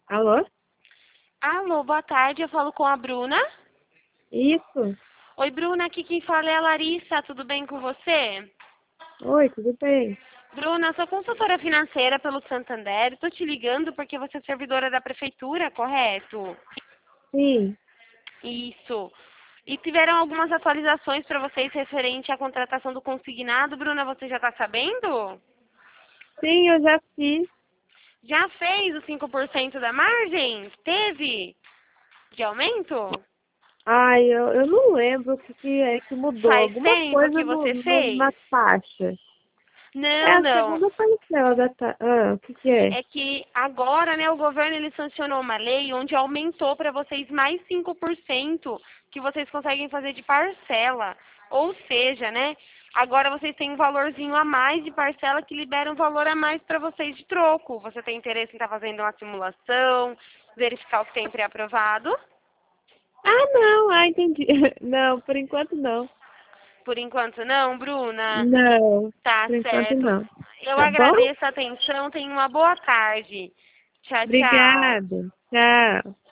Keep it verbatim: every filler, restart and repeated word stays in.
Alô? Alô, boa tarde, eu falo com a Bruna. Isso? Oi, Bruna, aqui quem fala é a Larissa, tudo bem com você? Oi, tudo bem? Bruna, sou consultora financeira pelo Santander, estou te ligando porque você é servidora da prefeitura, correto? Sim, Isso. E tiveram algumas atualizações para vocês referente à contratação do consignado, Bruna, você já está sabendo? sim, eu já fiz. Já fez os cinco por cento da margem? Teve? De aumento? Ai, eu, eu não lembro o que, que é que mudou. Faz Alguma tempo coisa que no, você no, na fez? taxa. É Não, a não. segunda parcela da taxa. Ah, o que que é? É que agora, né, o governo ele sancionou uma lei onde aumentou para vocês mais cinco por cento que vocês conseguem fazer de parcela. Ou seja, né, agora vocês têm um valorzinho a mais de parcela que libera um valor a mais para vocês de troco. Você tem interesse em estar fazendo uma simulação, verificar o que tem pré-aprovado? Ah, não, ah, entendi. Não, por enquanto não. Por enquanto não, Bruna? Não, Tá por enquanto certo. não. Eu Tá bom? agradeço a atenção, tenha uma boa tarde. Tchau, tchau. Obrigada. Tchau.